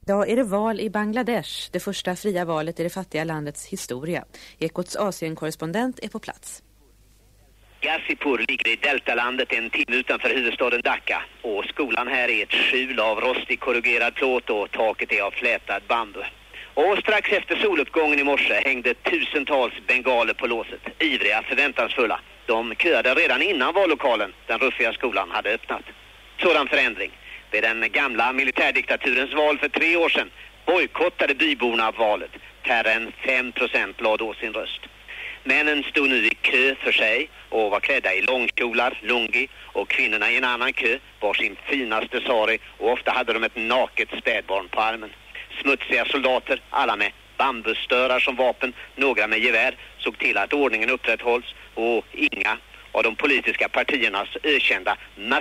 Idag är det val i Bangladesh, det första fria valet i det fattiga landets historia. Ekots Asienkorrespondent är på plats. Ghazipur ligger i deltalandet en timme utanför huvudstaden Dhaka. Och skolan här är ett skjul av rostig korrugerad plåt och taket är av flätad bambu. Och strax efter soluppgången i morse hängde tusentals bengaler på låset, ivriga, förväntansfulla. De köade redan innan vallokalen, den ruffiga skolan, hade öppnat. Sådan förändring. Vid den gamla militärdiktaturens val för 3 år sedan bojkottade byborna valet. Färre än 5% lade då sin röst. Männen stod nu i kö för sig och var klädda i långkjolar, lungi, och kvinnorna i en annan kö var sin finaste sari och ofta hade de ett naket spädbarn på armen. Smutsiga soldater, alla med bambusstörar som vapen, några med gevär, såg till att ordningen upprätthålls och inga av de politiska partiernas ökända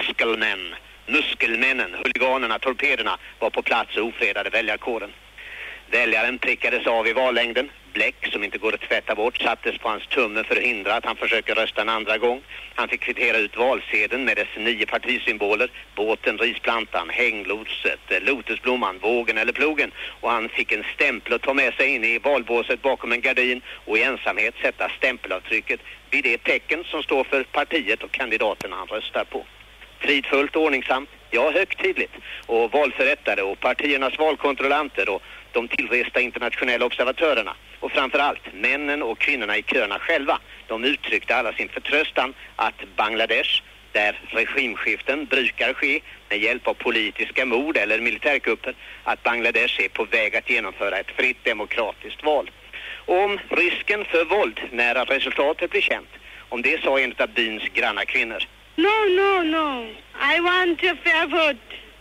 muskelmännen, huliganerna, torpederna var på plats och ofredade väljarkåren. Väljaren prickades av i vallängden. Bläck som inte går att tvätta bort sattes på hans tumme för att hindra att han försöker rösta en andra gång. Han fick kvittera ut valsedeln med dess 9 partisymboler: båten, risplantan, hänglotset, lotusblomman, vågen eller plogen. Och han fick en stämpel att ta med sig in i valbåset bakom en gardin och i ensamhet sätta stämpelavtrycket vid det tecken som står för partiet och kandidaterna han röstar på. Fridfullt och ordningsamt, ja högtidligt, och valförrättare och partiernas valkontrollanter och de tillresta internationella observatörerna och framförallt männen och kvinnorna i köerna själva, de uttryckte alla sin förtröstan att Bangladesh, där regimskiften brukar ske med hjälp av politiska mord eller militärkupper, att Bangladesh är på väg att genomföra ett fritt demokratiskt val. Och om risken för våld när resultatet blir känt, om det sa en av byns granna kvinnor: No. I want a fair vote.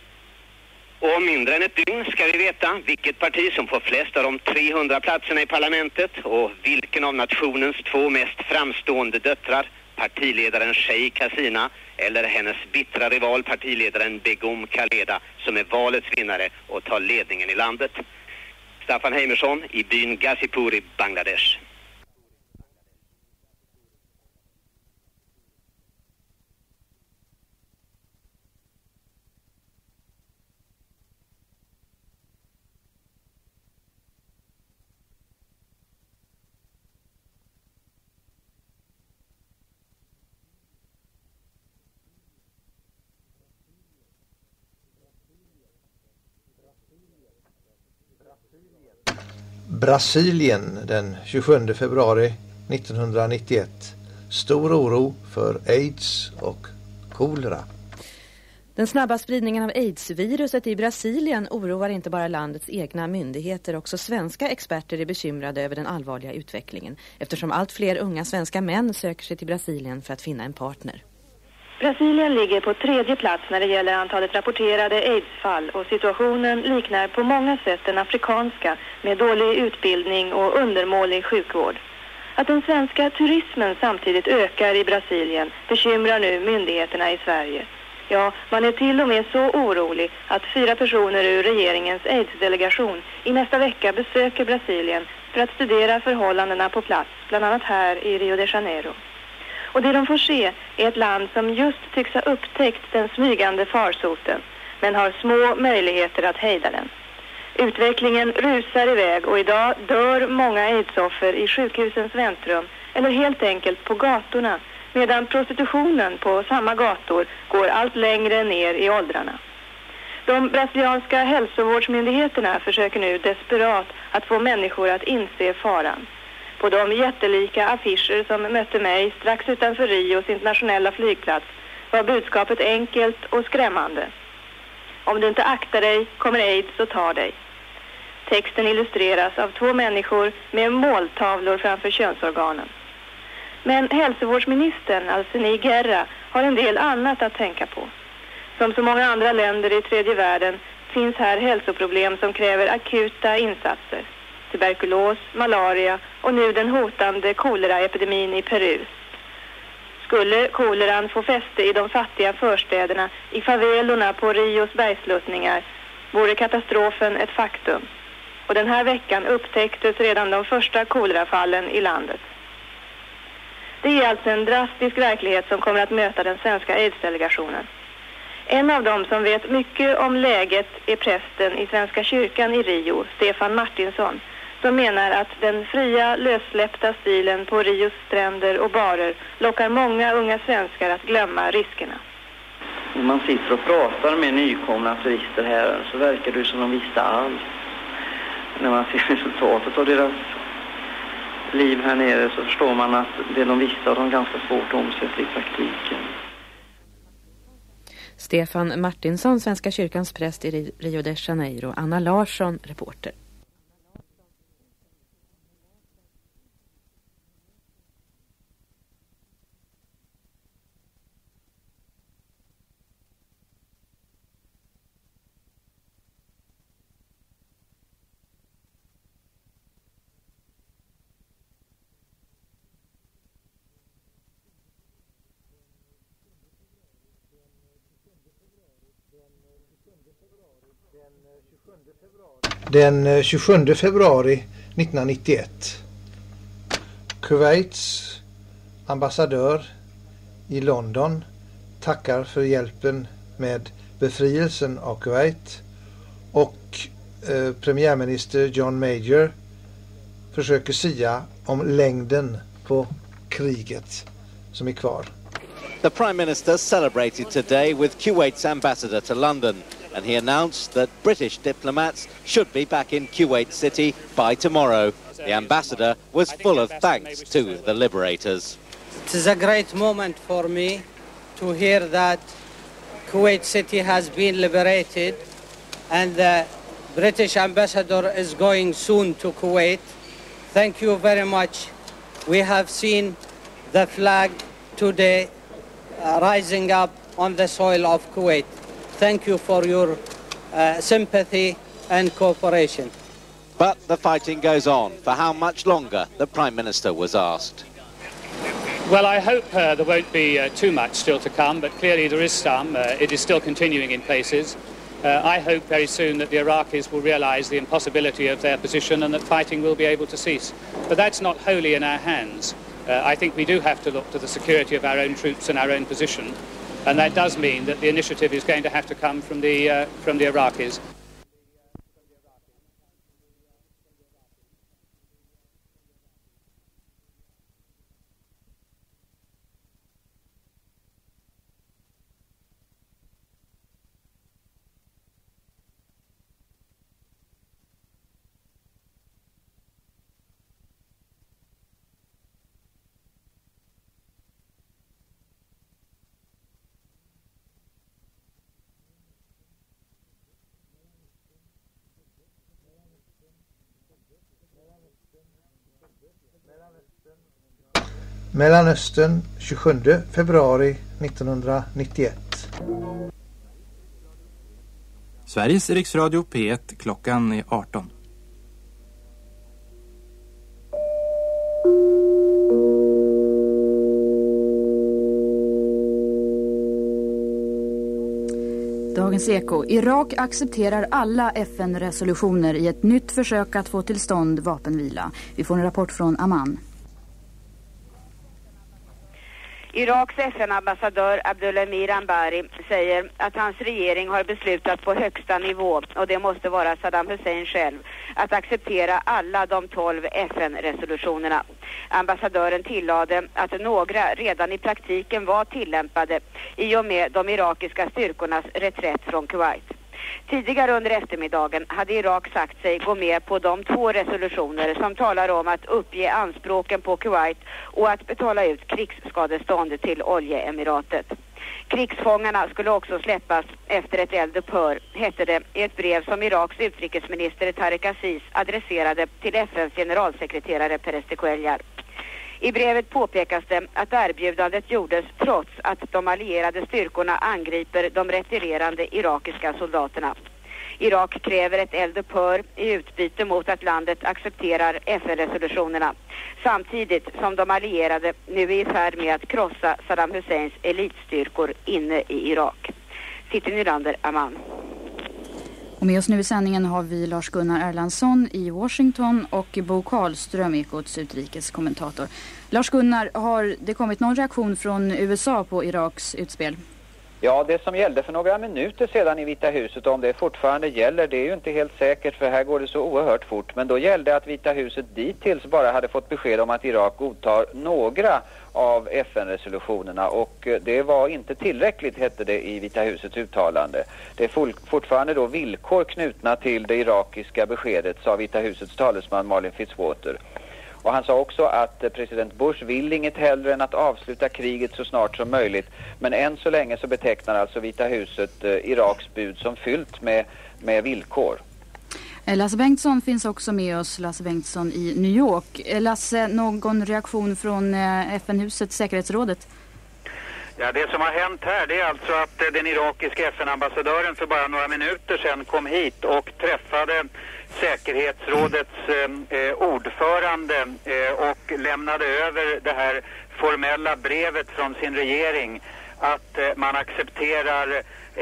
Och om mindre än ett dygn ska vi veta vilket parti som får flest av de 300 platserna i parlamentet och vilken av nationens 2 mest framstående döttrar, partiledaren Sheikh Hasina eller hennes bittra rival partiledaren Begum Khaleda, som är valets vinnare och tar ledningen i landet. Staffan Heimersson i byn Ghazipur i Bangladesh. Brasilien den 27 februari 1991. Stor oro för AIDS och kolera. Den snabba spridningen av AIDS-viruset i Brasilien oroar inte bara landets egna myndigheter. Också svenska experter är bekymrade över den allvarliga utvecklingen, eftersom allt fler unga svenska män söker sig till Brasilien för att finna en partner. Brasilien ligger på 3:e plats när det gäller antalet rapporterade AIDS-fall, och situationen liknar på många sätt den afrikanska med dålig utbildning och undermålig sjukvård. Att den svenska turismen samtidigt ökar i Brasilien bekymrar nu myndigheterna i Sverige. Ja, man är till och med så orolig att 4 personer ur regeringens AIDS-delegation i nästa vecka besöker Brasilien för att studera förhållandena på plats, bland annat här i Rio de Janeiro. Och det de får se är ett land som just tycks ha upptäckt den smygande farsoten, men har små möjligheter att hejda den. Utvecklingen rusar iväg och idag dör många aidsoffer i sjukhusens väntrum eller helt enkelt på gatorna, medan prostitutionen på samma gator går allt längre ner i åldrarna. De brasilianska hälsovårdsmyndigheterna försöker nu desperat att få människor att inse faran. På de jättelika affischer som mötte mig strax utanför Rios internationella flygplats var budskapet enkelt och skrämmande. Om du inte aktar dig kommer aids att ta dig. Texten illustreras av 2 människor med måltavlor framför könsorganen. Men hälsovårdsministern Alcini Guerra har en del annat att tänka på. Som så många andra länder i tredje världen finns här hälsoproblem som kräver akuta insatser. Tuberkulos, malaria och nu den hotande koleraepidemin i Peru. Skulle koleran få fäste i de fattiga förstäderna, i favelorna på Rios bergsluttningar, vore katastrofen ett faktum. Och den här veckan upptäcktes redan de första kolerafallen i landet. Det är alltså en drastisk verklighet som kommer att möta den svenska AIDS-delegationen. En av dem som vet mycket om läget är prästen i Svenska kyrkan i Rio, Stefan Martinsson, som menar att den fria, lössläppta stilen på Rios stränder och barer lockar många unga svenskar att glömma riskerna. När man sitter och pratar med nykomna turister här så verkar det som de visste allt. När man ser resultatet av deras liv här nere så förstår man att det de visste har de ganska svårt att omsätta i praktiken. Stefan Martinsson, Svenska kyrkans präst i Rio de Janeiro. Anna Larsson, reporter. Den 27 februari 1991. Kuwaits ambassadör i London tackar för hjälpen med befrielsen av Kuwait och premiärminister John Major försöker sia om längden på kriget som är kvar. The Prime Minister celebrated today with Kuwait's ambassador to London, and he announced that British diplomats should be back in Kuwait City by tomorrow. The ambassador was full of thanks to the liberators. It is a great moment for me to hear that Kuwait City has been liberated and the British ambassador is going soon to Kuwait. Thank you very much. We have seen the flag today rising up on the soil of Kuwait. Thank you for your sympathy and cooperation. But the fighting goes on. For how much longer, the Prime Minister was asked. Well, I hope there won't be too much still to come, but clearly there is some. It is still continuing in places. I hope very soon that the Iraqis will realise the impossibility of their position and that fighting will be able to cease. But that's not wholly in our hands. I think we do have to look to the security of our own troops and our own position. And that does mean that the initiative is going to have to come from the Iraqis. Mellanöstern 27 februari 1991. Sveriges riksradio P1, klockan är 18. Dagens Eko. Irak accepterar alla FN-resolutioner i ett nytt försök att få till stånd vapenvila. Vi får en rapport från Amman. Iraks FN-ambassadör Abdul-Amir Ambari säger att hans regering har beslutat på högsta nivå, och det måste vara Saddam Hussein själv, att acceptera alla de 12 FN-resolutionerna. Ambassadören tillade att några redan i praktiken var tillämpade i och med de irakiska styrkornas reträtt från Kuwait. Tidigare under eftermiddagen hade Irak sagt sig gå med på de 2 resolutioner som talar om att uppge anspråken på Kuwait och att betala ut krigsskadestånd till oljeemiratet. Krigsfångarna skulle också släppas efter ett eldupphör, hette det i ett brev som Iraks utrikesminister Tariq Aziz adresserade till FNs generalsekreterare Perez de Cuellar. I brevet påpekas det att erbjudandet gjordes trots att de allierade styrkorna angriper de retirerande irakiska soldaterna. Irak kräver ett eldupphör i utbyte mot att landet accepterar FN-resolutionerna, samtidigt som de allierade nu är i färd med att krossa Saddam Husseins elitstyrkor inne i Irak. City Nylander, Amman. Och med oss nu i sändningen har vi Lars-Gunnar Erlandsson i Washington och Bo Karlström, Ekots utrikeskommentator. Lars-Gunnar, har det kommit någon reaktion från USA på Iraks utspel? Ja, det som gällde för några minuter sedan i Vita huset, om det fortfarande gäller, det är ju inte helt säkert för här går det så oerhört fort. Men då gällde att Vita huset dittills bara hade fått besked om att Irak godtar några av FN-resolutionerna och det var inte tillräckligt, hette det i Vita husets uttalande. Det är fortfarande då villkor knutna till det irakiska beskedet, sa Vita husets talesman Marlin Fitzwater. Och han sa också att president Bush vill inget hellre än att avsluta kriget så snart som möjligt. Men än så länge så betecknar alltså Vita huset Iraks bud som fyllt med villkor. Lasse Bengtsson finns också med oss, Lasse Bengtsson i New York. Lasse, någon reaktion från FN-husets säkerhetsrådet? Ja, det som har hänt här det är alltså att den irakiska FN-ambassadören för bara några minuter sedan kom hit och träffade säkerhetsrådets ordförande och lämnade över det här formella brevet från sin regering att man accepterar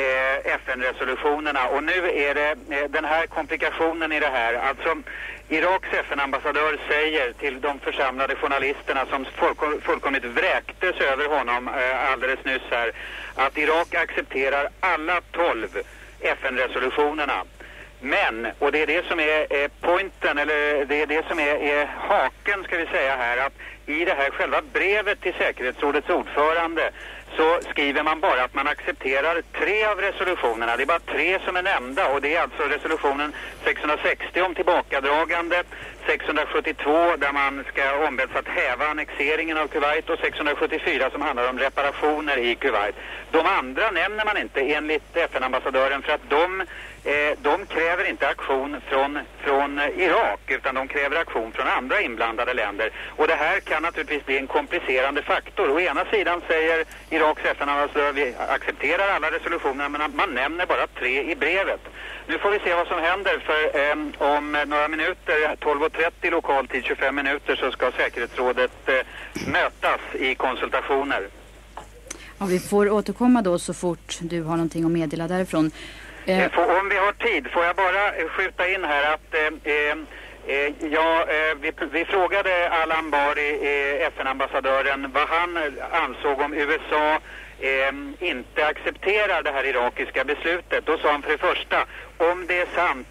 FN-resolutionerna. Och nu är det den här komplikationen i det här. Alltså Iraks FN-ambassadör säger till de församlade journalisterna som fullkomligt vräktes över honom alldeles nyss här att Irak accepterar alla 12 FN-resolutionerna. Men, och det är det som är pointen, eller det är det som är haken ska vi säga här, att i det här själva brevet till säkerhetsrådets ordförande så skriver man bara att man accepterar 3 av resolutionerna. Det är bara 3 som är nämnda och det är alltså resolutionen 660 om tillbakadragande, 672 där man ska ombeds att häva annexeringen av Kuwait och 674 som handlar om reparationer i Kuwait. De andra nämner man inte enligt FN-ambassadören för att de kräver inte aktion från Irak utan de kräver aktion från andra inblandade länder. Och det här kan naturligtvis bli en komplicerande faktor. Å ena sidan säger Iraks FN-ambassadör vi accepterar alla resolutioner men man nämner bara 3 i brevet. Nu får vi se vad som händer för om några minuter, 12:30 lokal tid, 25 minuter så ska säkerhetsrådet mötas i konsultationer. Ja, vi får återkomma då så fort du har någonting att meddela därifrån. Om vi har tid får jag bara skjuta in här att vi frågade Al-Anbari, FN-ambassadören, vad han ansåg om USA inte accepterar det här irakiska beslutet. Då sa han för det första, om det är sant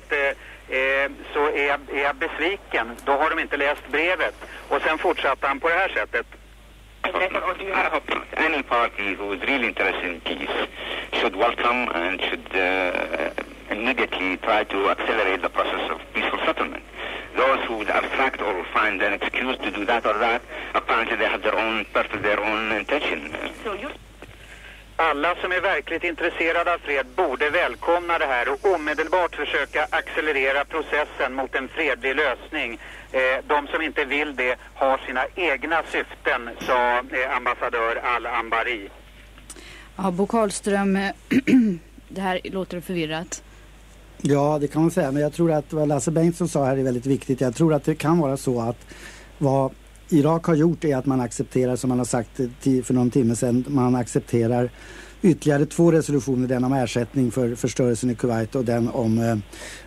så är jag besviken. Då har de inte läst brevet. Och sen fortsatte han på det här sättet. I hope any party who is really interested in peace should welcome and should immediately try to accelerate the process of peaceful settlement. Those who would abstract or find an excuse to do that or that, apparently they have their own intention. Alla som är verkligt intresserade av fred borde välkomna det här och omedelbart försöka accelerera processen mot en fredlig lösning. De som inte vill det har sina egna syften, sa ambassadör Al-Anbari. Ja, Bo Karlström, det här låter förvirrat. Ja, det kan man säga. Men jag tror att vad Lasse Bengtsson sa här är väldigt viktigt. Jag tror att det kan vara så att vad Irak har gjort är att man accepterar, som man har sagt för någon timme sedan, man accepterar ytterligare 2 resolutioner, den om ersättning för förstörelsen i Kuwait och den om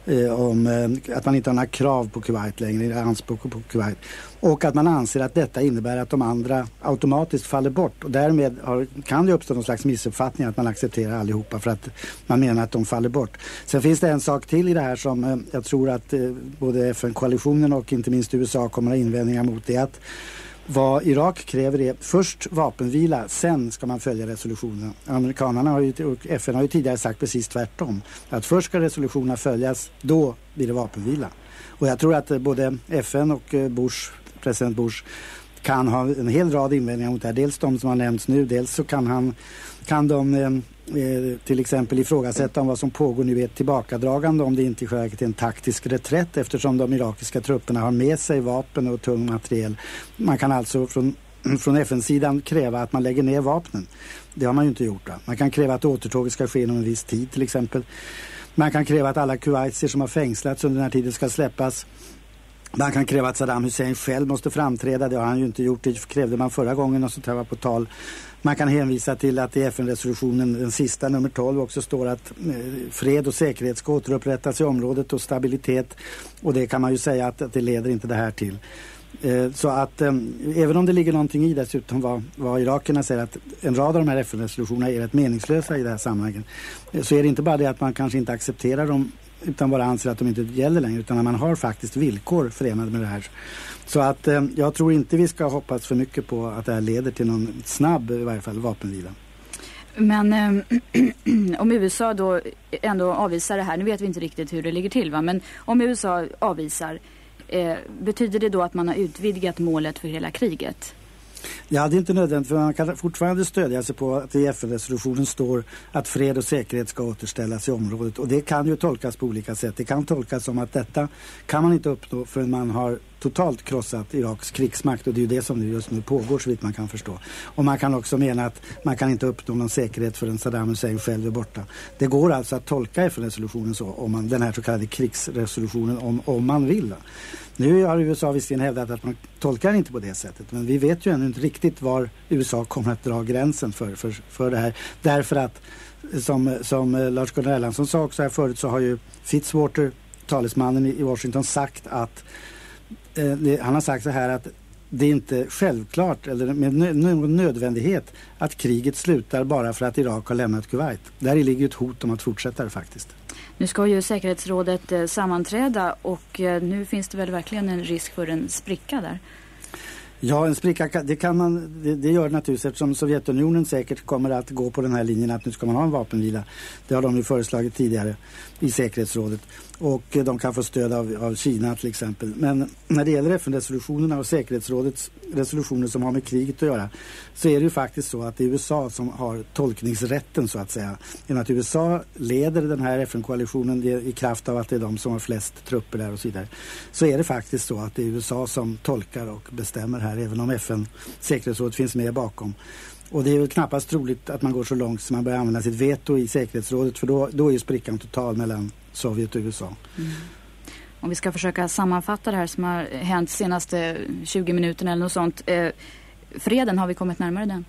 att man inte har några krav på Kuwait längre, anspråk på Kuwait. Och att man anser att detta innebär att de andra automatiskt faller bort. Och därmed kan det uppstå någon slags missuppfattning att man accepterar allihopa för att man menar att de faller bort. Sen finns det en sak till i det här som jag tror att både FN-koalitionen och inte minst USA kommer att ha invändningar mot, det att vad Irak kräver är först vapenvila, sen ska man följa resolutionen. Amerikanerna och FN har ju tidigare sagt precis tvärtom. Att först ska resolutionerna följas, då blir det vapenvila. Och jag tror att både FN och president Bush kan ha en hel rad invändningar mot det här. Dels de som har nämnts nu, dels så kan de till exempel ifrågasätta om vad som pågår nu är ett tillbakadragande, om det inte i själva verket är en taktisk reträtt, eftersom de irakiska trupperna har med sig vapen och tung materiel. Man kan alltså från FN-sidan kräva att man lägger ner vapnen. Det har man ju inte gjort. Man kan kräva att återtåget ska ske inom en viss tid till exempel. Man kan kräva att alla kuwaitier som har fängslats under den här tiden ska släppas. Man kan kräva att Saddam Hussein själv måste framträda. Det har han ju inte gjort. Det krävde man förra gången och sånt här var på tal. Man kan hänvisa till att i FN-resolutionen, den sista, nummer 12, också står att fred och säkerhet ska återupprättas i området och stabilitet. Och det kan man ju säga att det leder inte det här till. Så att även om det ligger någonting i dessutom vad irakerna säger att en rad av de här FN-resolutionerna är rätt meningslösa i det här sammanhanget, så är det inte bara det att man kanske inte accepterar dem utan bara anser att de inte gäller längre, utan att man har faktiskt villkor förenade med det här. Så att jag tror inte vi ska hoppas för mycket på att det här leder till någon snabb i varje fall vapenvila. Men om USA då ändå avvisar det här, nu vet vi inte riktigt hur det ligger till va, men om USA avvisar, betyder det då att man har utvidgat målet för hela kriget? Ja, det är inte nödvändigt, för man kan fortfarande stödja sig på att i FN-resolutionen står att fred och säkerhet ska återställas i området. Och det kan ju tolkas på olika sätt. Det kan tolkas som att detta kan man inte uppnå förrän man har totalt krossat Iraks krigsmakt. Och det är ju det som just nu pågår så vitt man kan förstå. Och man kan också mena att man kan inte uppnå någon säkerhet förrän Saddam Hussein själv är borta. Det går alltså att tolka FN-resolutionen så, om man, den här så kallade krigsresolutionen, om man vill. Nu har USA visserligen hävdat att man tolkar inte på det sättet, men vi vet ju ännu inte riktigt var USA kommer att dra gränsen för det här. Därför att, som Lars-Gunnar Erlandsson sa också här förut, så har ju Fitzwater, talesmannen i Washington, sagt att han har sagt så här att det är inte självklart eller med nödvändighet att kriget slutar bara för att Irak har lämnat Kuwait. Där ligger ett hot om att fortsätta det faktiskt. Nu ska ju säkerhetsrådet sammanträda och nu finns det väl verkligen en risk för en spricka där? Ja, en spricka, det gör det naturligtvis, eftersom Sovjetunionen säkert kommer att gå på den här linjen att nu ska man ha en vapenvila. Det har de ju föreslagit tidigare i säkerhetsrådet. Och de kan få stöd av Kina till exempel. Men när det gäller FN-resolutionerna och säkerhetsrådets resolutioner som har med kriget att göra, så är det ju faktiskt så att det är USA som har tolkningsrätten så att säga. Genom att USA leder den här FN-koalitionen i kraft av att det är de som har flest trupper där och så vidare, så är det faktiskt så att det är USA som tolkar och bestämmer här, även om FN-säkerhetsrådet finns med bakom. Och det är väl knappast troligt att man går så långt som man börjar använda sitt veto i säkerhetsrådet, för då är ju sprickan total mellan Sovjet och USA. Mm. Om vi ska försöka sammanfatta det här som har hänt senaste 20 minuterna eller något sånt. Freden, har vi kommit närmare den?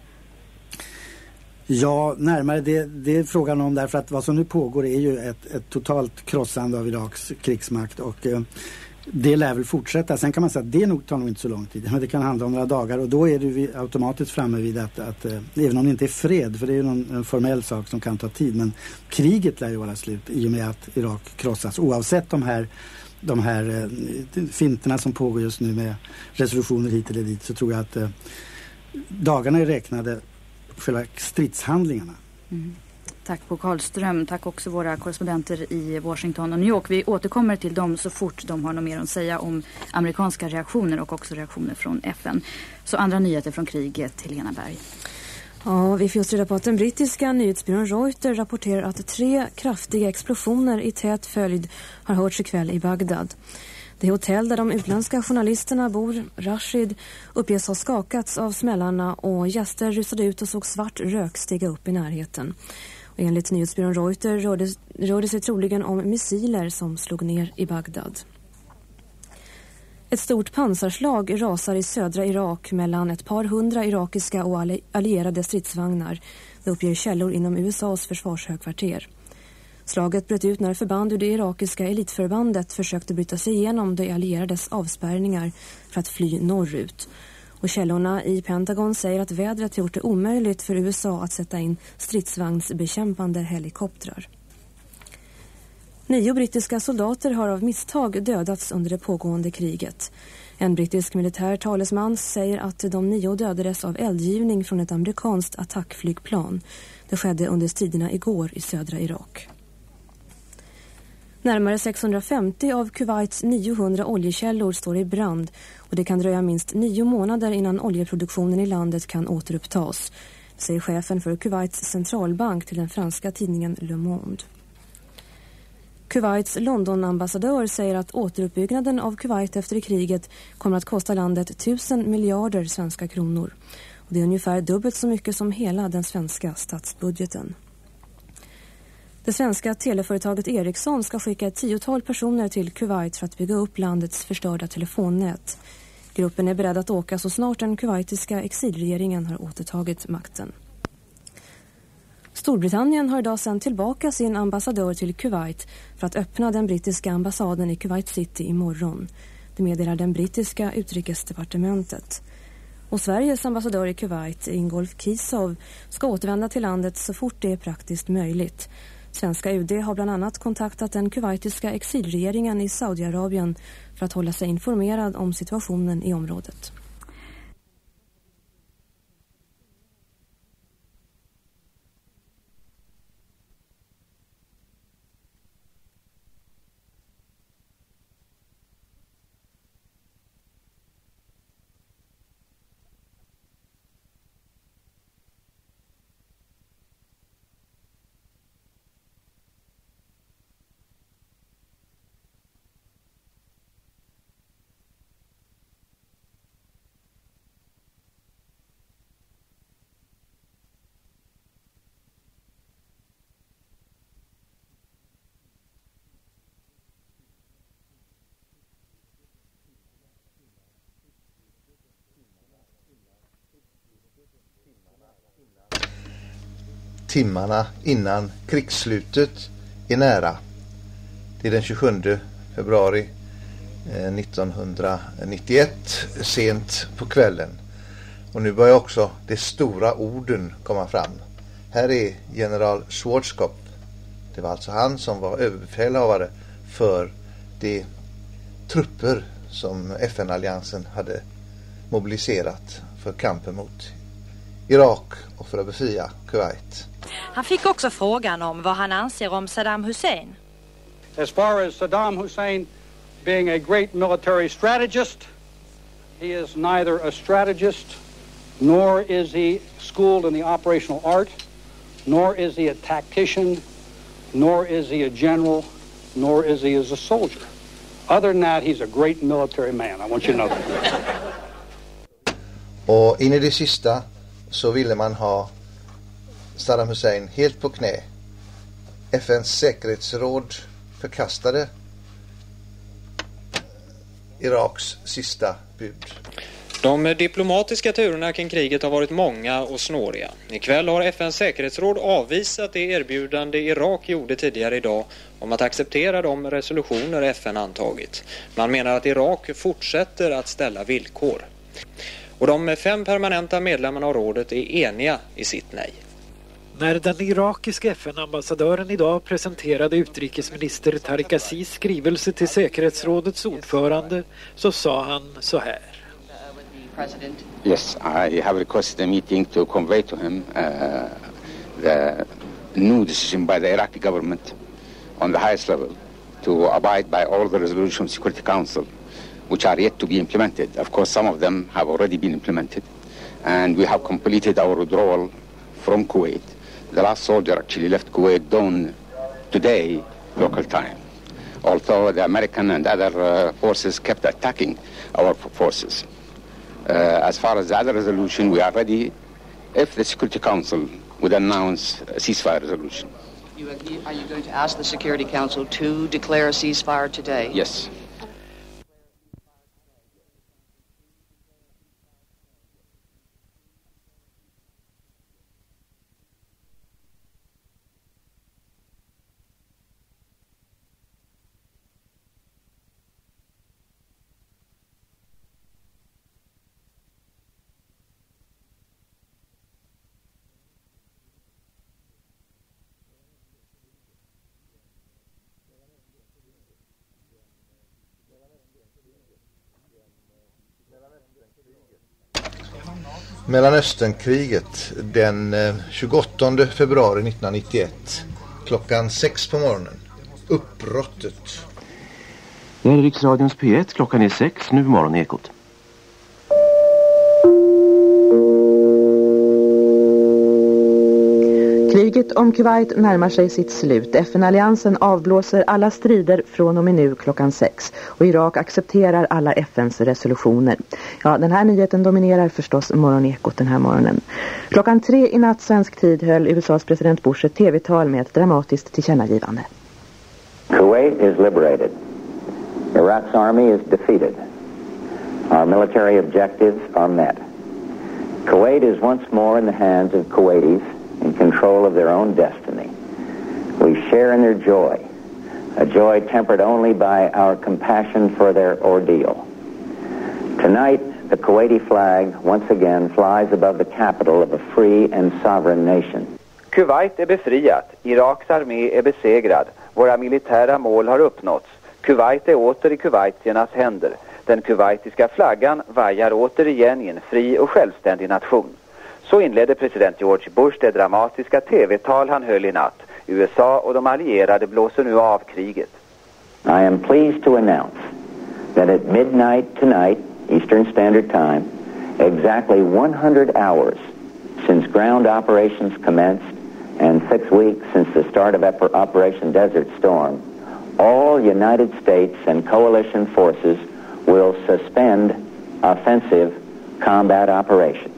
Ja, närmare det är frågan om, därför att vad som nu pågår är ju ett totalt krossande av Iraks krigsmakt och det lär väl fortsätta. Sen kan man säga att det tar nog inte så lång tid. Men det kan handla om några dagar och då är vi automatiskt framme vid att även om det inte är fred, för det är ju en formell sak som kan ta tid, men kriget lär ju vara slut i och med att Irak krossas. Oavsett de här finterna som pågår just nu med resolutioner hit eller dit, så tror jag att dagarna är räknade själva stridshandlingarna. Mm. Tack Bo Karlström, tack också våra korrespondenter i Washington och New York. Vi återkommer till dem så fort de har något mer att säga om amerikanska reaktioner och också reaktioner från FN. Så andra nyheter från kriget, Helena Berg. Ja, vi får just reda på att den brittiska nyhetsbyrån Reuters rapporterar att 3 kraftiga explosioner i tät följd har hörts ikväll i Bagdad. Det hotell där de utländska journalisterna bor, Rashid, uppges ha skakats av smällarna och gäster rusade ut och såg svart rök stiga upp i närheten. Och enligt nyhetsbyrån Reuters rörde sig troligen om missiler som slog ner i Bagdad. Ett stort pansarslag rasar i södra Irak mellan ett par hundra irakiska och allierade stridsvagnar. Det uppger källor inom USAs försvarshögkvarter. Slaget bröt ut när förband ur det irakiska elitförbandet försökte bryta sig igenom de allierades avspärrningar för att fly norrut. Och källorna i Pentagon säger att vädret gjort det omöjligt för USA att sätta in stridsvagnsbekämpande helikoptrar. 9 brittiska soldater har av misstag dödats under det pågående kriget. En brittisk militär talesman säger att de 9 dödades av eldgivning från ett amerikanskt attackflygplan. Det skedde under striderna igår i södra Irak. Närmare 650 av Kuwaits 900 oljekällor står i brand och det kan dröja minst 9 månader innan oljeproduktionen i landet kan återupptas, säger chefen för Kuwaits centralbank till den franska tidningen Le Monde. Kuwaits London-ambassadör säger att återuppbyggnaden av Kuwait efter kriget kommer att kosta landet 1000 miljarder svenska kronor. Och det är ungefär dubbelt så mycket som hela den svenska statsbudgeten. Det svenska teleföretaget Ericsson ska skicka ett 10-tal personer till Kuwait för att bygga upp landets förstörda telefonnät. Gruppen är beredd att åka så snart den kuwaitiska exilregeringen har återtagit makten. Storbritannien har idag sänt tillbaka sin ambassadör till Kuwait för att öppna den brittiska ambassaden i Kuwait City imorgon. Det meddelar den brittiska utrikesdepartementet. Och Sveriges ambassadör i Kuwait, Ingolf Kisov, ska återvända till landet så fort det är praktiskt möjligt. Svenska UD har bland annat kontaktat den kuwaitiska exilregeringen i Saudiarabien för att hålla sig informerad om situationen i området. Timmarna innan krigsslutet är nära. Det är den 27 februari 1991, sent på kvällen. Och nu börjar också de stora orden komma fram. Här är general Schwarzkopf. Det var alltså han som var överbefälhavare för de trupper som FN-alliansen hade mobiliserat för kampen mot Irak och för att befria Kuwait. Han fick också frågan om vad han anser om Saddam Hussein. As far as Saddam Hussein being a great military strategist, he is neither a strategist nor is he schooled in the operational art, nor is he a tactician, nor is he a general, nor is he as a soldier. Other than that, he's a great military man. I want you to know that. Och in i det sista så ville man ha Saddam Hussein helt på knä. FNs säkerhetsråd förkastade Iraks sista bud. De diplomatiska turerna kring kriget har varit många och snåriga. Ikväll har FNs säkerhetsråd avvisat det erbjudande Irak gjorde tidigare idag om att acceptera de resolutioner FN antagit. Man menar att Irak fortsätter att ställa villkor. Och de 5 permanenta medlemmarna av rådet är eniga i sitt nej. När den irakiska FN-ambassadören idag presenterade utrikesminister Tariq Aziz skrivelse till säkerhetsrådets ordförande så sa han så här. Yes, I have requested a meeting to convey to him the new decision by the Iraqi government on the highest level to abide by all the resolutions of Security Council which are yet to be implemented. Of course, some of them have already been implemented. And we have completed our withdrawal from Kuwait. The last soldier actually left Kuwait dawn today, local time. Although the American and other forces kept attacking our forces. As far as the other resolution, we are ready if the Security Council would announce a ceasefire resolution. Are you going to ask the Security Council to declare a ceasefire today? Yes. Mellanösternkriget den 28 februari 1991 klockan 6 på morgonen. Uppbrottet. Det är Riksradions P1, klockan är 6, nu morgonekot. Kriget om Kuwait närmar sig sitt slut. FN-alliansen avblåser alla strider från och med nu klockan 6. Och Irak accepterar alla FNs resolutioner. Ja, den här nyheten dominerar förstås morgonekot den här morgonen. Klockan 3 i natt svensk tid höll USAs president Bush ett tv-tal med ett dramatiskt tillkännagivande. Kuwait is liberated. Iraq's army is defeated. Our military objectives are met. Kuwait is once more in the hands of Kuwaitis in control of their own destiny. We share in their joy a joy tempered only by our compassion for their ordeal. Tonight, the Kuwaiti flag once again flies above the capital of a free and sovereign nation. Kuwait är befriat, Iraks armé är besegrad, våra militära mål har uppnåtts. Kuwait är åter i kuwaitiernas händer. Den kuwaitiska flaggan vajar återigen i en fri och självständig nation. Så inledde president George Bush det dramatiska tv-tal han höll i natt. USA och de allierade blåser nu av kriget. I am pleased to announce that at midnight tonight, Eastern Standard Time, exactly 100 hours since ground operations commenced and 6 weeks since the start of Operation Desert Storm, all United States and coalition forces will suspend offensive combat operations.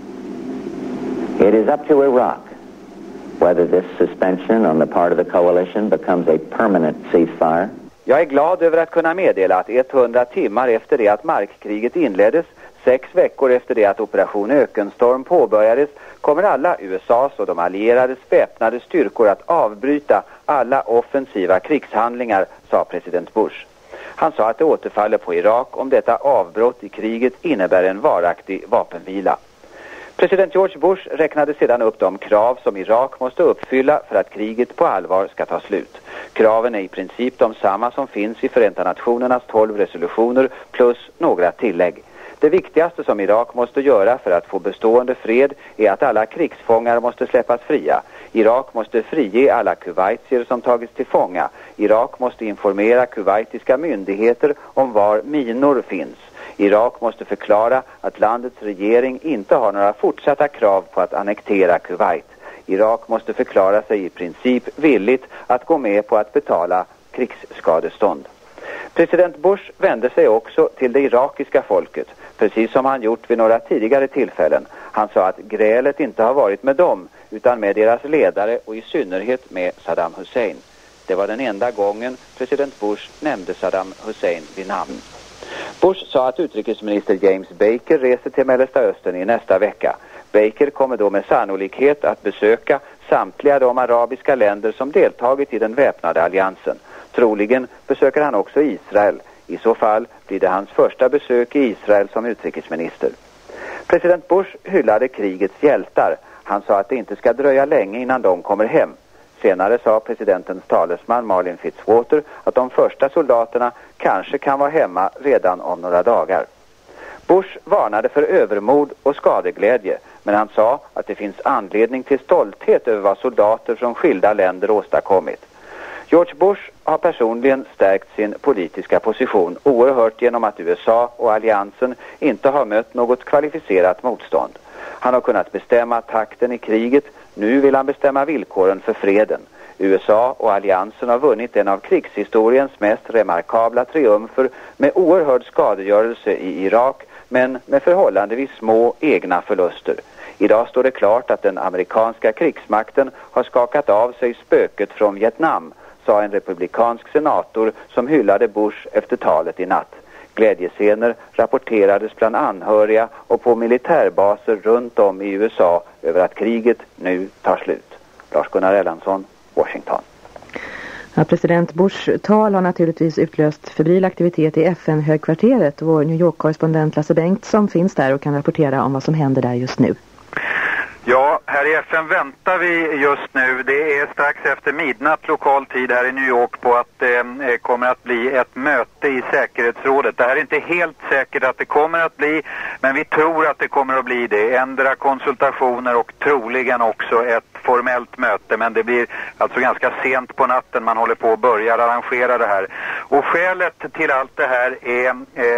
It is up to Iraq whether this suspension on the part of the coalition becomes a permanent ceasefire. Jag är glad över att kunna meddela att 100 timmar efter det att markkriget inleddes, 6 veckor efter det att Operation Ökenstorm påbörjades, kommer alla USAs och de allierades väpnade styrkor att avbryta alla offensiva krigshandlingar, sa president Bush. Han sa att det återfaller på Irak om detta avbrott i kriget innebär en varaktig vapenvila. President George Bush räknade sedan upp de krav som Irak måste uppfylla för att kriget på allvar ska ta slut. Kraven är i princip de samma som finns i Förenta Nationernas 12 resolutioner plus några tillägg. Det viktigaste som Irak måste göra för att få bestående fred är att alla krigsfångar måste släppas fria. Irak måste frige alla kuwaitier som tagits till fånga. Irak måste informera kuwaitiska myndigheter om var minor finns. Irak måste förklara att landets regering inte har några fortsatta krav på att annektera Kuwait. Irak måste förklara sig i princip villigt att gå med på att betala krigsskadestånd. President Bush vände sig också till det irakiska folket, precis som han gjort vid några tidigare tillfällen. Han sa att grälet inte har varit med dem, utan med deras ledare och i synnerhet med Saddam Hussein. Det var den enda gången president Bush nämnde Saddam Hussein vid namn. Bush sa att utrikesminister James Baker reser till Mellersta Östern i nästa vecka. Baker kommer då med sannolikhet att besöka samtliga de arabiska länder som deltagit i den väpnade alliansen. Troligen besöker han också Israel. I så fall blir det hans första besök i Israel som utrikesminister. President Bush hyllade krigets hjältar. Han sa att det inte ska dröja länge innan de kommer hem. Senare sa presidentens talesman Marlin Fitzwater att de första soldaterna kanske kan vara hemma redan om några dagar. Bush varnade för övermod och skadeglädje, men han sa att det finns anledning till stolthet över vad soldater från skilda länder åstadkommit. George Bush har personligen stärkt sin politiska position oerhört genom att USA och alliansen inte har mött något kvalificerat motstånd. Han har kunnat bestämma takten i kriget, nu vill han bestämma villkoren för freden. USA och alliansen har vunnit en av krigshistoriens mest remarkabla triumfer med oerhörd skadegörelse i Irak, men med förhållandevis små egna förluster. Idag står det klart att den amerikanska krigsmakten har skakat av sig spöket från Vietnam, sa en republikansk senator som hyllade Bush efter talet i natt. Glädjescener rapporterades bland anhöriga och på militärbaser runt om i USA över att kriget nu tar slut. Lars-Gunnar Erlandsson, Washington. Ja, president Bush tal har naturligtvis utlöst febril aktivitet i FN-högkvarteret. Vår New York-korrespondent Lasse Bengtsson finns där och kan rapportera om vad som händer där just nu. Ja, här i FN väntar vi just nu. Det är strax efter midnatt lokal tid här i New York på att det kommer att bli ett möte i säkerhetsrådet. Det här är inte helt säkert att det kommer att bli, men vi tror att det kommer att bli det. Ändra konsultationer och troligen också ett formellt möte, men det blir alltså ganska sent på natten man håller på att börja arrangera det här. Och skälet till allt det här är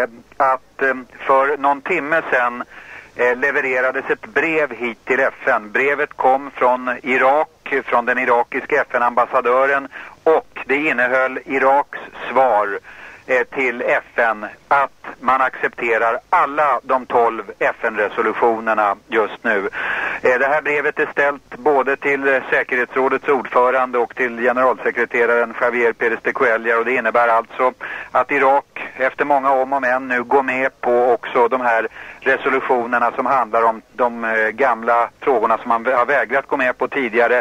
att för någon timme sedan levererades ett brev hit till FN. Brevet kom från Irak, från den irakiska FN-ambassadören, och det innehöll Iraks svar till FN att man accepterar alla de 12 FN-resolutionerna just nu. Det här brevet är ställt både till säkerhetsrådets ordförande och till generalsekreteraren Javier Pérez de Cuellar, och det innebär alltså att Irak efter många om och men nu går med på också de här resolutionerna som handlar om de gamla frågorna som man har vägrat gå med på tidigare.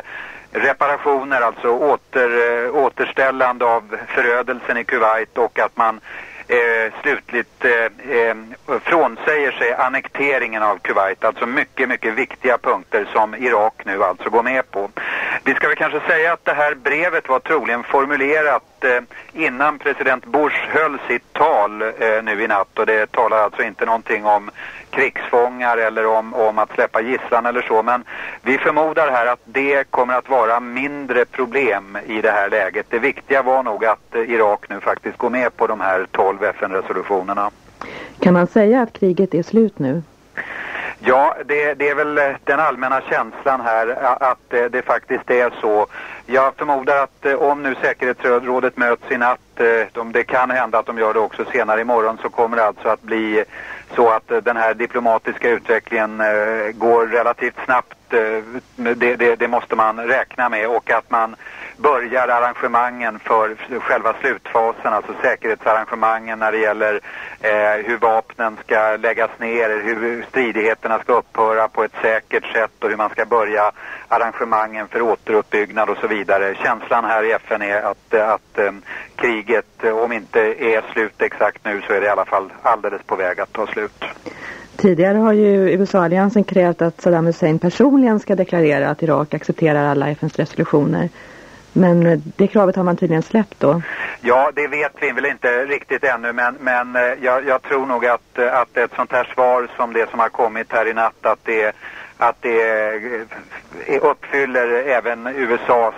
reparationer, alltså återställande av förödelsen i Kuwait, och att man slutligt frånsäger sig annekteringen av Kuwait. Alltså mycket, mycket viktiga punkter som Irak nu alltså går med på. Vi ska väl kanske säga att det här brevet var troligen formulerat innan president Bush höll sitt tal nu i natt, och det talar alltså inte någonting om krigsfångar eller om att släppa gisslan eller så, men vi förmodar här att det kommer att vara mindre problem i det här läget. Det viktiga var nog att Irak nu faktiskt går med på de här 12 FN-resolutionerna. Kan man säga att kriget är slut nu? Ja, det är väl den allmänna känslan här att det faktiskt är så. Jag förmodar att om nu säkerhetsrådet möts i natt, det kan hända att de gör det också senare imorgon, så kommer det alltså att bli så att den här diplomatiska utvecklingen går relativt snabbt. Det måste man räkna med, och att man börjar arrangemangen för själva slutfasen, alltså säkerhetsarrangemangen när det gäller hur vapnen ska läggas ner, hur stridigheterna ska upphöra på ett säkert sätt och hur man ska börja arrangemangen för återuppbyggnad och så vidare. Känslan här i FN är att kriget, om inte är slut exakt nu, så är det i alla fall alldeles på väg att ta slut. Tidigare har ju USA-alliansen krävt att Saddam Hussein personligen ska deklarera att Irak accepterar alla FNs resolutioner. Men det kravet har man tydligen släppt då. Ja, det vet vi väl inte riktigt ännu, men jag tror nog att ett sånt här svar som det som har kommit här i natt, att det uppfyller även USAs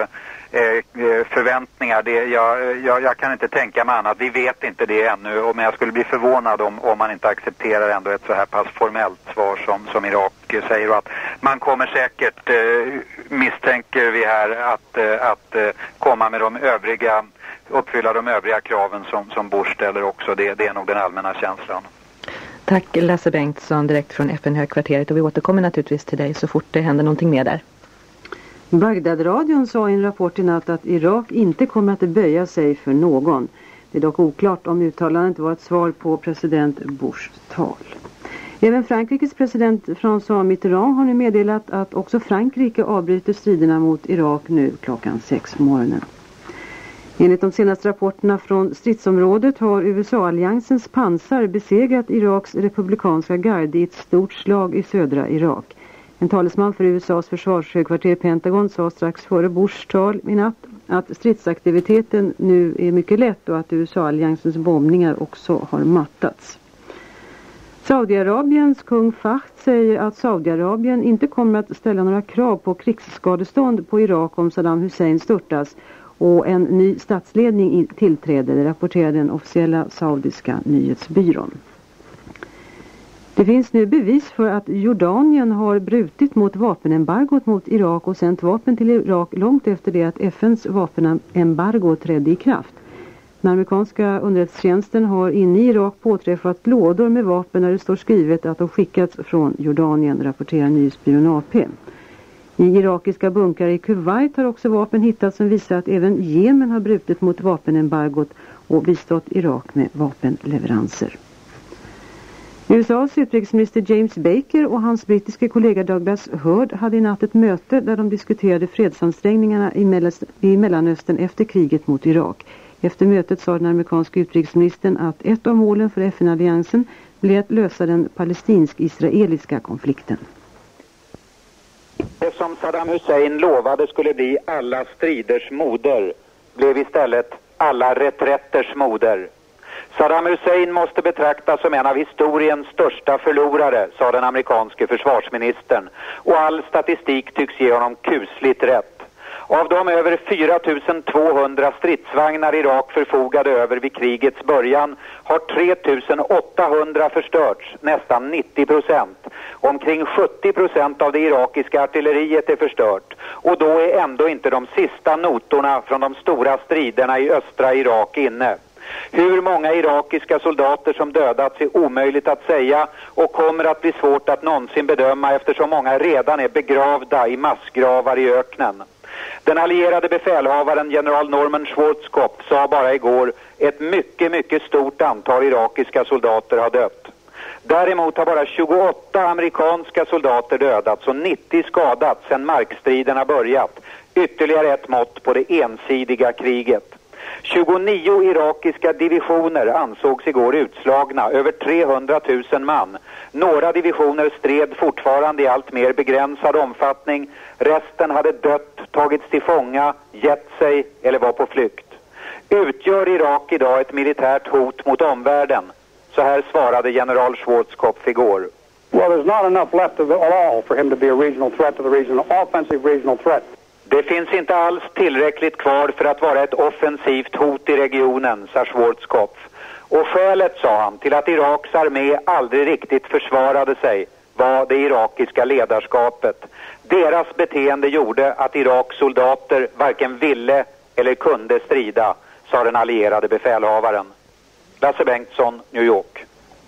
förväntningar. Jag kan inte tänka mig annat. Vi vet inte det ännu, men jag skulle bli förvånad om man inte accepterar ändå ett så här pass formellt svar som Irak säger. Och att man kommer säkert, misstänker vi här, att komma med uppfylla de övriga kraven som Bush ställer också. Det är nog den allmänna känslan. Tack Lasse Bengtsson direkt från FN-högkvarteret, och vi återkommer naturligtvis till dig så fort det händer någonting med där. Bagdad-radion sa i en rapport i natt att Irak inte kommer att böja sig för någon. Det är dock oklart om uttalandet var ett svar på president Bushs tal. Även Frankrikes president François Mitterrand har nu meddelat att också Frankrike avbryter striderna mot Irak nu klockan 6 på morgonen. Enligt de senaste rapporterna från stridsområdet har USA-alliansens pansar besegrat Iraks republikanska garde i ett stort slag i södra Irak. En talesman för USAs försvarshögkvarter Pentagon sa strax före Bushs tal i natt att stridsaktiviteten nu är mycket lätt och att USA-alliansens bombningar också har mattats. Saudiarabiens kung Fahd säger att Saudiarabien inte kommer att ställa några krav på krigsskadestånd på Irak om Saddam Hussein störtas och en ny statsledning tillträder, det rapporterar den officiella saudiska nyhetsbyrån. Det finns nu bevis för att Jordanien har brutit mot vapenembargot mot Irak och sänt vapen till Irak långt efter det att FNs vapenembargo trädde i kraft. Den amerikanska underrättelsetjänsten har inne i Irak påträffat lådor med vapen där det står skrivet att de skickats från Jordanien, rapporterar nyhetsbyrån AP. I irakiska bunkrar i Kuwait har också vapen hittats som visar att även Jemen har brutit mot vapenembargot och bistått Irak med vapenleveranser. USAs utrikesminister James Baker och hans brittiske kollega Douglas Hurd hade i natt ett möte där de diskuterade fredsansträngningarna i Mellanöstern efter kriget mot Irak. Efter mötet sa den amerikanska utrikesministern att ett av målen för FN-alliansen blev att lösa den palestinsk-israeliska konflikten. Det som Saddam Hussein lovade skulle bli alla striders moder blev istället alla reträtters moder. Saddam Hussein måste betraktas som en av historiens största förlorare, sa den amerikanske försvarsministern, och all statistik tycks ge honom kusligt rätt. Av de över 4200 stridsvagnar Irak förfogade över vid krigets början har 3800 förstörts, nästan 90%. Omkring 70% av det irakiska artilleriet är förstört, och då är ändå inte de sista notorna från de stora striderna i östra Irak inne. Hur många irakiska soldater som dödats är omöjligt att säga och kommer att bli svårt att någonsin bedöma eftersom många redan är begravda i massgravar i öknen. Den allierade befälhavaren general Norman Schwarzkopf sa bara igår ett mycket stort antal irakiska soldater har dött. Däremot har bara 28 amerikanska soldater dödats och 90 skadats sedan markstriderna börjat. Ytterligare ett mått på det ensidiga kriget. 29 irakiska divisioner ansågs igår utslagna, över 300 000 man. Några divisioner stred fortfarande i allt mer begränsad omfattning. Resten hade dött, tagits till fånga, gett sig eller var på flykt. Utgör Irak idag ett militärt hot mot omvärlden? Så här svarade general Schwarzkopf igår. Well, there's not enough left of it all for him to be a regional threat to the region, an offensive regional threat. Det finns inte alls tillräckligt kvar för att vara ett offensivt hot i regionen, sa Schwarzkopf. Och skälet, sa han, till att Iraks armé aldrig riktigt försvarade sig var det irakiska ledarskapet. Deras beteende gjorde att Iraks soldater varken ville eller kunde strida, sa den allierade befälhavaren. Lasse Bengtsson, New York.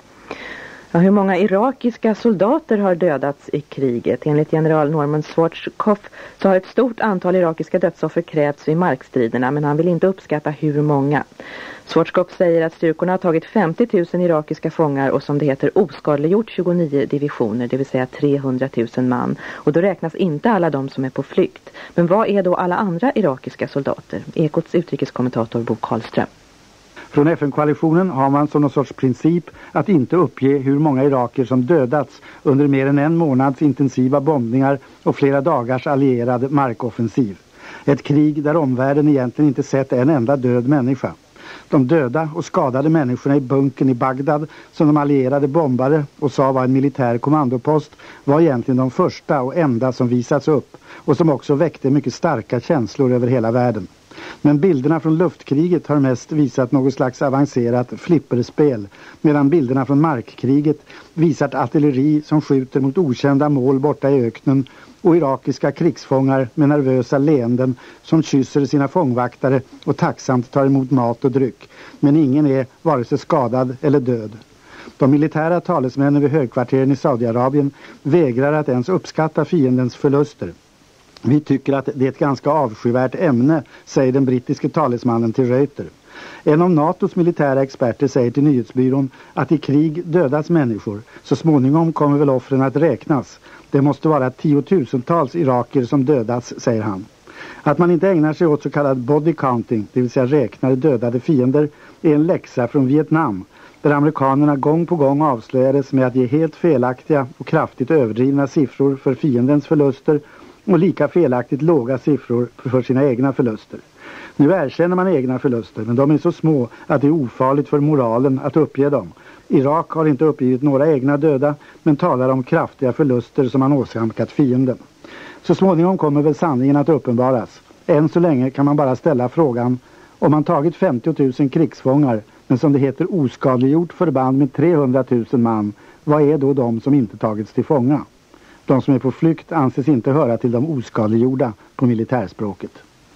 Ja, hur många irakiska soldater har dödats i kriget? Enligt general Norman Schwarzkopf så har ett stort antal irakiska dödsoffer krävts vid markstriderna, men han vill inte uppskatta hur många. Schwarzkopf säger att styrkorna har tagit 50 000 irakiska fångar och som det heter oskadliggjort 29 divisioner, det vill säga 300 000 man. Och då räknas inte alla de som är på flykt. Men vad är då alla andra irakiska soldater? Ekots utrikeskommentator Bo Karlström. Från FN-koalitionen har man som någon sorts princip att inte uppge hur många iraker som dödats under mer än en månads intensiva bombningar och flera dagars allierad markoffensiv. Ett krig där omvärlden egentligen inte sett en enda död människa. De döda och skadade människorna i bunkern i Bagdad som de allierade bombade och sa var en militär kommandopost var egentligen de första och enda som visats upp och som också väckte mycket starka känslor över hela världen. Men bilderna från luftkriget har mest visat något slags avancerat flipperspel, medan bilderna från markkriget visat artilleri som skjuter mot okända mål borta i öknen och irakiska krigsfångar med nervösa leenden som kysser sina fångvaktare och tacksamt tar emot mat och dryck. Men ingen är vare sig skadad eller död. De militära talesmännen vid högkvarteren i Saudiarabien vägrar att ens uppskatta fiendens förluster. Vi tycker att det är ett ganska avskyvärt ämne, säger den brittiske talesmannen till Reuters. En av NATOs militära experter säger till nyhetsbyrån att i krig dödas människor. Så småningom kommer väl offren att räknas. Det måste vara tiotusentals iraker som dödas, säger han. Att man inte ägnar sig åt så kallad body counting, det vill säga räknar dödade fiender, är en läxa från Vietnam, där amerikanerna gång på gång avslöjades med att ge helt felaktiga och kraftigt överdrivna siffror för fiendens förluster och lika felaktigt låga siffror för sina egna förluster. Nu erkänner man egna förluster, men de är så små att det är ofarligt för moralen att uppge dem. Irak har inte uppgivit några egna döda, men talar om kraftiga förluster som man åsamkat fienden. Så småningom kommer väl sanningen att uppenbaras. Än så länge kan man bara ställa frågan, om man tagit 50 000 krigsfångar, men som det heter oskadliggjort förband med 300 000 man, vad är då de som inte tagits till fånga? De som är på flykt anses inte höra till de oskadliggjorda på militärspråket.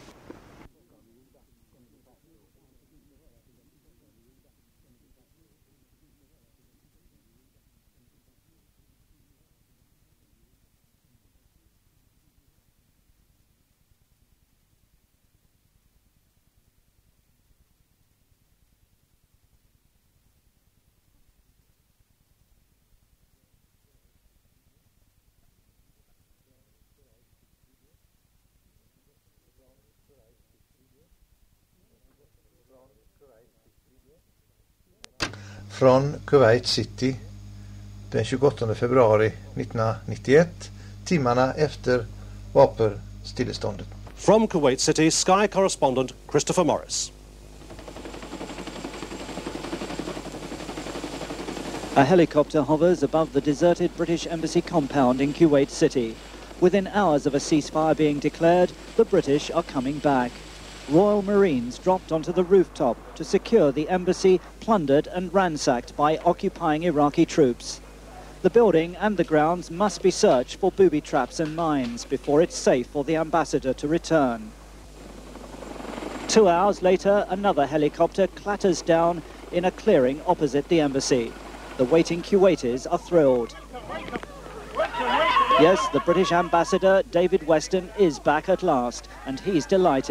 Från Kuwait City den 28 februari 1991, timmarna efter vapenstilleståndet. From Kuwait City, Sky correspondent Christopher Morris. A helicopter hovers above the deserted British embassy compound in Kuwait City. Within hours of a ceasefire being declared, the British are coming back. Royal Marines dropped onto the rooftop to secure the embassy plundered and ransacked by occupying Iraqi troops. The building and the grounds must be searched for booby traps and mines before it's safe for the ambassador to return. 2 hours later, another helicopter clatters down in a clearing opposite the embassy. The waiting Kuwaitis are thrilled. Yes, the British ambassador, David Weston, is back at last, and he's delighted.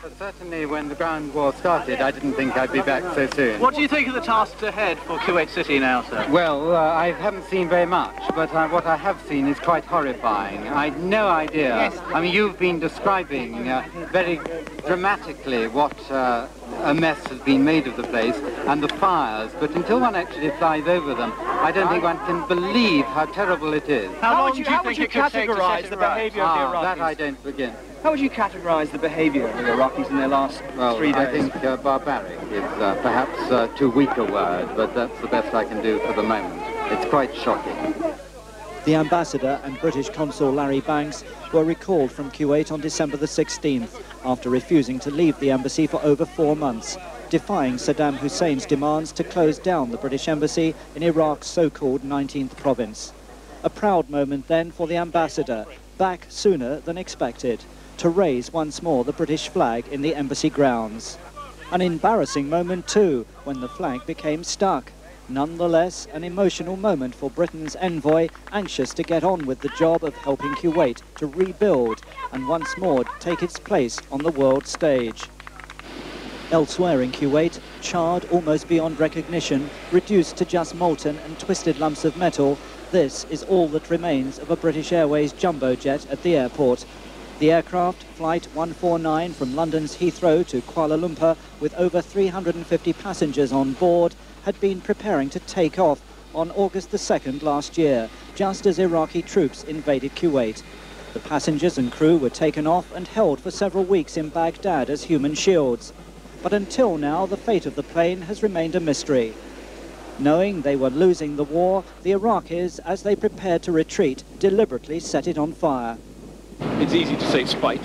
Certainly when the ground war started, I didn't think I'd be back so soon. What do you think of the tasks ahead for Kuwait City now, sir? Well, I haven't seen very much, but what I have seen is quite horrifying. I had no idea. Yes. I mean, you've been describing very dramatically what a mess has been made of the place and the fires, but until one actually flies over them, I don't think one can believe how terrible it is. How would you categorize the behavior of the Iraqis? That I don't begin. How would you categorize the behavior of the Iraqis in their last 3 days? I think barbaric is perhaps too weak a word, but that's the best I can do for the moment. It's quite shocking. The ambassador and British consul Larry Banks were recalled from Kuwait on December the 16th after refusing to leave the embassy for over 4 months, defying Saddam Hussein's demands to close down the British embassy in Iraq's so-called 19th province. A proud moment then for the ambassador, back sooner than expected, to raise once more the British flag in the embassy grounds. An embarrassing moment too, when the flag became stuck. Nonetheless, an emotional moment for Britain's envoy, anxious to get on with the job of helping Kuwait to rebuild and once more take its place on the world stage. Elsewhere in Kuwait, charred almost beyond recognition, reduced to just molten and twisted lumps of metal, this is all that remains of a British Airways jumbo jet at the airport. The aircraft, Flight 149 from London's Heathrow to Kuala Lumpur with over 350 passengers on board, had been preparing to take off on August the 2nd last year, just as Iraqi troops invaded Kuwait. The passengers and crew were taken off and held for several weeks in Baghdad as human shields. But until now, the fate of the plane has remained a mystery. Knowing they were losing the war, the Iraqis, as they prepared to retreat, deliberately set it on fire. It's easy to say spite,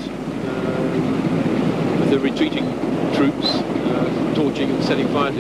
with the retreating troops torching and setting fire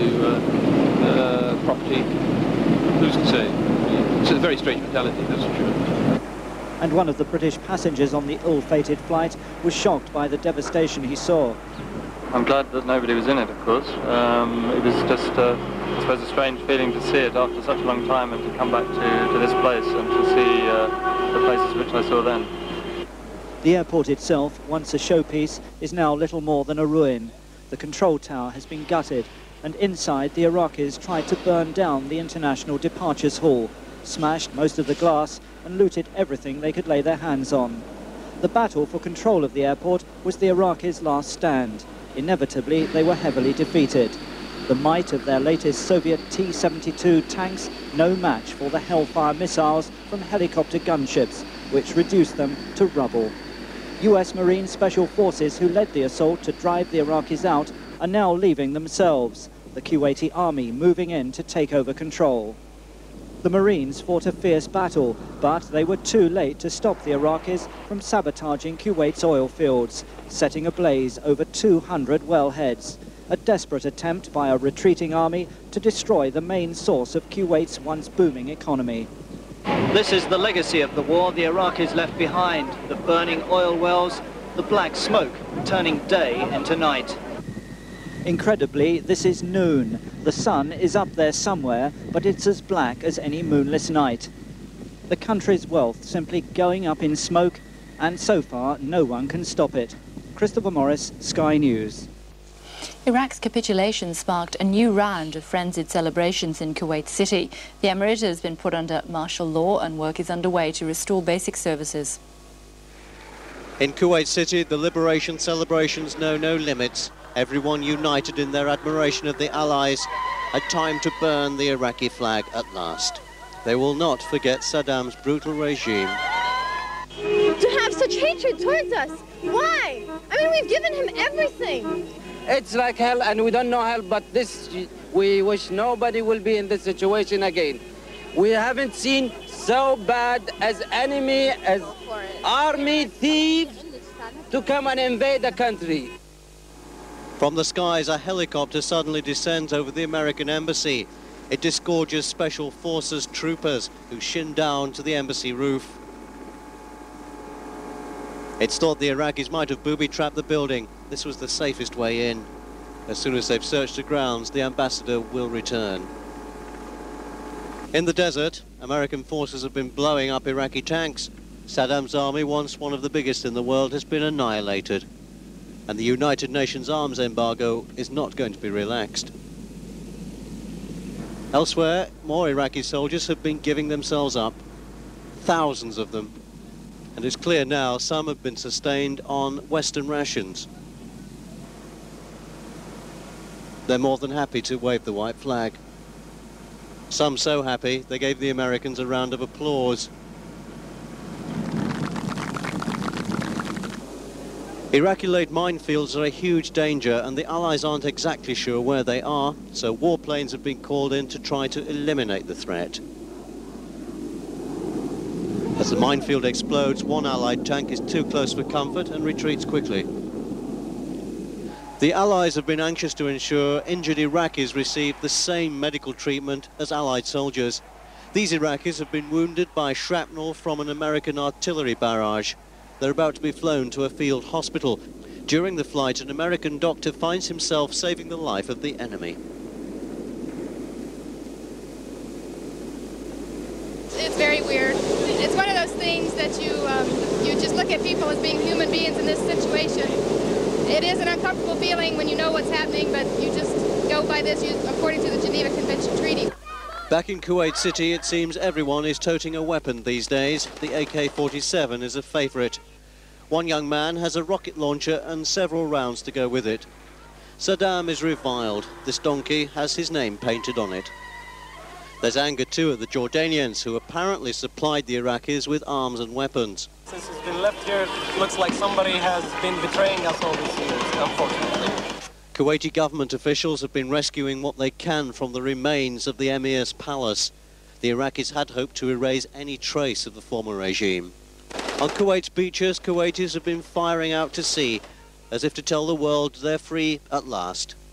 to property. Who's to say? It's a very strange mentality, that's for sure. And one of the British passengers on the ill-fated flight was shocked by the devastation he saw. I'm glad that nobody was in it, of course. It was just, I suppose, a strange feeling to see it after such a long time and to come back to this place and to see the places which I saw then. The airport itself, once a showpiece, is now little more than a ruin. The control tower has been gutted, and inside the Iraqis tried to burn down the International Departures Hall, smashed most of the glass and looted everything they could lay their hands on. The battle for control of the airport was the Iraqis' last stand. Inevitably, they were heavily defeated. The might of their latest Soviet T-72 tanks, no match for the Hellfire missiles from helicopter gunships, which reduced them to rubble. US Marine Special Forces who led the assault to drive the Iraqis out are now leaving themselves, the Kuwaiti army moving in to take over control. The Marines fought a fierce battle, but they were too late to stop the Iraqis from sabotaging Kuwait's oil fields, setting ablaze over 200 wellheads, a desperate attempt by a retreating army to destroy the main source of Kuwait's once booming economy. This is the legacy of the war the Iraqis left behind, the burning oil wells, the black smoke turning day into night. Incredibly, this is noon. The sun is up there somewhere, but it's as black as any moonless night. The country's wealth simply going up in smoke, and so far no one can stop it. Christopher Morris, Sky News. Iraq's capitulation sparked a new round of frenzied celebrations in Kuwait City. The emirate has been put under martial law and work is underway to restore basic services. In Kuwait City, the liberation celebrations know no limits. Everyone united in their admiration of the Allies had time to burn the Iraqi flag at last. They will not forget Saddam's brutal regime. To have such hatred towards us, why? I mean, we've given him everything. It's like hell, and we don't know hell, but this, we wish nobody will be in this situation again. We haven't seen so bad as enemy, as army thieves to come and invade the country. From the skies, a helicopter suddenly descends over the American embassy. It disgorges Special Forces troopers who shin down to the embassy roof. It's thought the Iraqis might have booby-trapped the building. This was the safest way in. As soon as they've searched the grounds, the ambassador will return. In the desert, American forces have been blowing up Iraqi tanks. Saddam's army, once one of the biggest in the world, has been annihilated. and the United Nations arms embargo is not going to be relaxed. Elsewhere, more Iraqi soldiers have been giving themselves up, thousands of them, and it's clear now some have been sustained on Western rations. They're more than happy to wave the white flag. Some so happy they gave the Americans a round of applause. Iraqi-laid minefields are a huge danger, and the Allies aren't exactly sure where they are, so warplanes have been called in to try to eliminate the threat. As the minefield explodes, one Allied tank is too close for comfort and retreats quickly. The Allies have been anxious to ensure injured Iraqis receive the same medical treatment as Allied soldiers. These Iraqis have been wounded by shrapnel from an American artillery barrage. They're about to be flown to a field hospital. During the flight, an American doctor finds himself saving the life of the enemy. It's very weird. It's one of those things that you just look at people as being human beings in this situation. It is an uncomfortable feeling when you know what's happening, but you just go by this according to the Geneva Convention Treaty. Back in Kuwait City, it seems everyone is toting a weapon these days. The AK-47 is a favourite. One young man has a rocket launcher and several rounds to go with it. Saddam is reviled. This donkey has his name painted on it. There's anger too at the Jordanians, who apparently supplied the Iraqis with arms and weapons. Since it's been left here, it looks like somebody has been betraying us all these years, unfortunately. Kuwaiti government officials have been rescuing what they can from the remains of the Emir's palace. The Iraqis had hoped to erase any trace of the former regime. On Kuwait's beaches, Kuwaitis have been firing out to sea, as if to tell the world they're free at last.